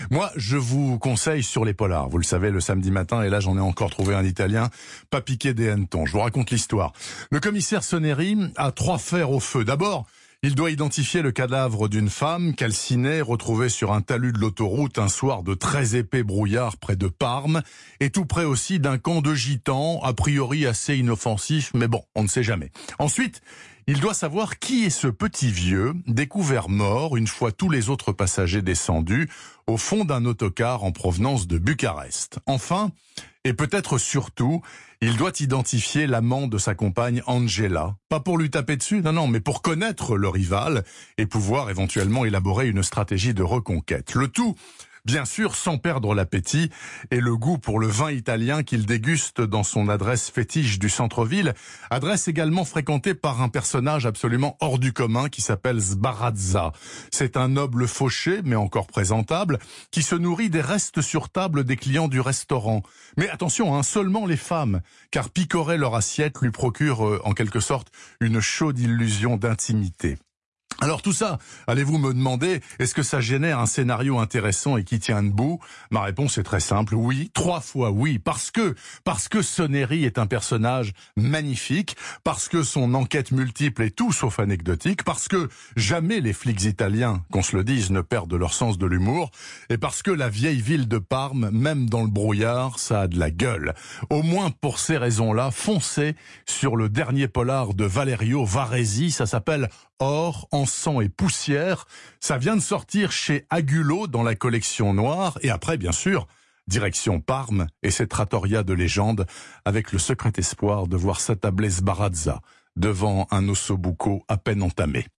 Moi, je vous conseille sur les polars. Vous le savez, le samedi matin, et là j'en ai encore trouvé un italien, pas piqué des hannetons. Je vous raconte l'histoire. Le commissaire Soneri a 3 fers au feu. D'abord, il doit identifier le cadavre d'une femme calcinée, retrouvée sur un talus de l'autoroute un soir de très épais brouillard près de Parme, et tout près aussi d'un camp de gitans, a priori assez inoffensif, mais bon, on ne sait jamais. Ensuite, il doit savoir qui est ce petit vieux, découvert mort une fois tous les autres passagers descendus, au fond d'un autocar en provenance de Bucarest. Enfin, et peut-être surtout, il doit identifier l'amant de sa compagne Angela. Pas pour lui taper dessus, non, mais pour connaître le rival et pouvoir éventuellement élaborer une stratégie de reconquête. Le tout, bien sûr, sans perdre l'appétit et le goût pour le vin italien qu'il déguste dans son adresse fétiche du centre-ville, adresse également fréquentée par un personnage absolument hors du commun qui s'appelle Sbarazza. C'est un noble fauché, mais encore présentable, qui se nourrit des restes sur table des clients du restaurant. Mais attention, seulement les femmes, car picorer leur assiette lui procure en quelque sorte une chaude illusion d'intimité. Alors tout ça, allez-vous me demander, est-ce que ça génère un scénario intéressant et qui tient debout? Ma réponse est très simple, oui, 3 fois oui, parce que Soneri est un personnage magnifique, parce que son enquête multiple est tout sauf anecdotique, parce que jamais les flics italiens, qu'on se le dise, ne perdent leur sens de l'humour, et parce que la vieille ville de Parme, même dans le brouillard, ça a de la gueule. Au moins pour ces raisons-là, foncez sur le dernier polar de Valerio Varesi, ça s'appelle Or, Encens et Poussière. Ça vient de sortir chez Agulot dans la collection noire. Et après, bien sûr, direction Parme et cette trattoria de légende avec le secret espoir de voir s'attabler Sbarazza devant un ossobuco à peine entamé.